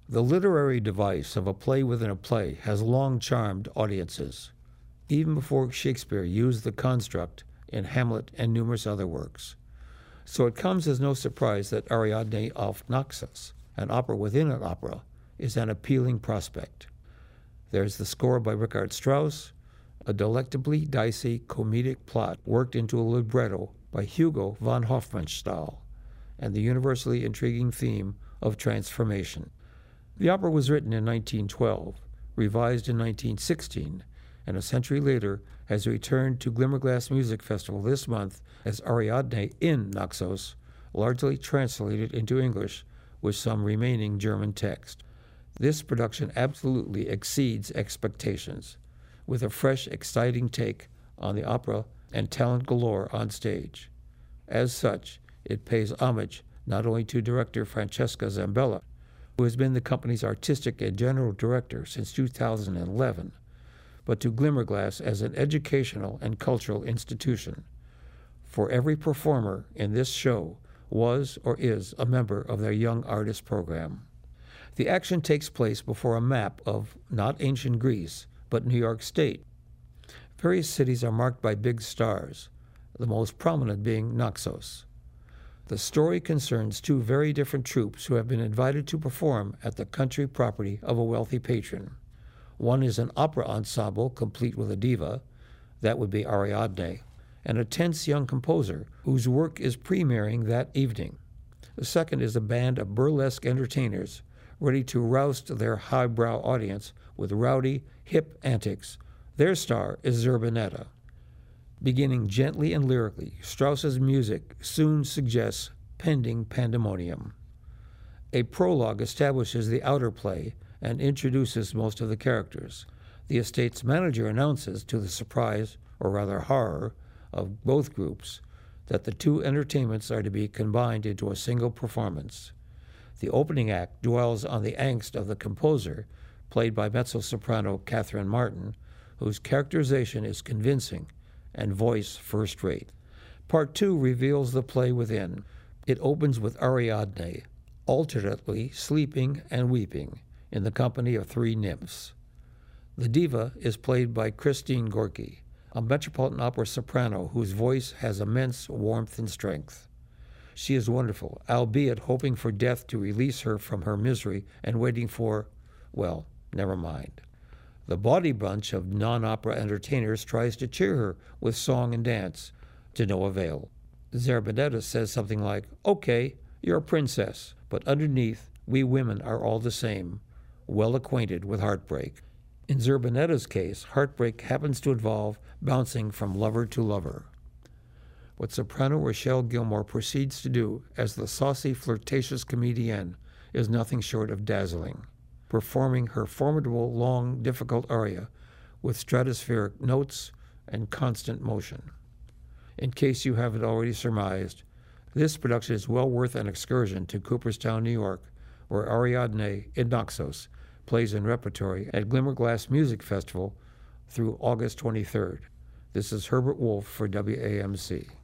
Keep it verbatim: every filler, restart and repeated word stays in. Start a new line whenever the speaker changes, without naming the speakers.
The literary device of a play within a play has long charmed audiences, even before Shakespeare used the construct in Hamlet and numerous other works. So it comes as no surprise that Ariadne auf Naxos, an opera within an opera, is an appealing prospect. There's the score by Richard Strauss, a delectably dicey comedic plot worked into a libretto by Hugo von Hofmannsthal, and the universally intriguing theme of transformation. The opera was written in nineteen twelve, revised in nineteen sixteen, and a century later has returned to Glimmerglass Music Festival this month as Ariadne in Naxos, largely translated into English with some remaining German text. This production absolutely exceeds expectations, with a fresh, exciting take on the opera and talent galore on stage. As such, it pays homage not only to director Francesca Zambella, who has been the company's artistic and general director since two thousand eleven, but to Glimmerglass as an educational and cultural institution. For every performer in this show was or is a member of their Young Artist program. The action takes place before a map of not ancient Greece, but New York State. Various cities are marked by big stars, the most prominent being Naxos. The story concerns two very different troupes who have been invited to perform at the country property of a wealthy patron. One is an opera ensemble complete with a diva, that would be Ariadne, and a tense young composer whose work is premiering that evening. The second is a band of burlesque entertainers ready to roust their highbrow audience with rowdy, hip antics. Their star is Zerbinetta. Beginning gently and lyrically, Strauss's music soon suggests pending pandemonium. A prologue establishes the outer play and introduces most of the characters. The estate's manager announces, to the surprise, or rather horror, of both groups, that the two entertainments are to be combined into a single performance. The opening act dwells on the angst of the composer, played by mezzo-soprano Catherine Martin, whose characterization is convincing and voice first-rate. Part two reveals the play within. It opens with Ariadne, alternately sleeping and weeping, in the company of three nymphs. The diva is played by Christine Gorky, a Metropolitan Opera soprano whose voice has immense warmth and strength. She is wonderful, albeit hoping for death to release her from her misery and waiting for, well, never mind. The bawdy bunch of non-opera entertainers tries to cheer her with song and dance, to no avail. Zerbinetta says something like, "Okay, you're a princess, but underneath, we women are all the same, well acquainted with heartbreak." In Zerbinetta's case, heartbreak happens to involve bouncing from lover to lover. What soprano Rochelle Gilmore proceeds to do as the saucy, flirtatious comedienne is nothing short of dazzling, performing her formidable, long, difficult aria with stratospheric notes and constant motion. In case you haven't already surmised, this production is well worth an excursion to Cooperstown, New York, where Ariadne in Naxos plays in repertory at Glimmerglass Music Festival through August twenty-third. This is Herbert Wolf for W A M C.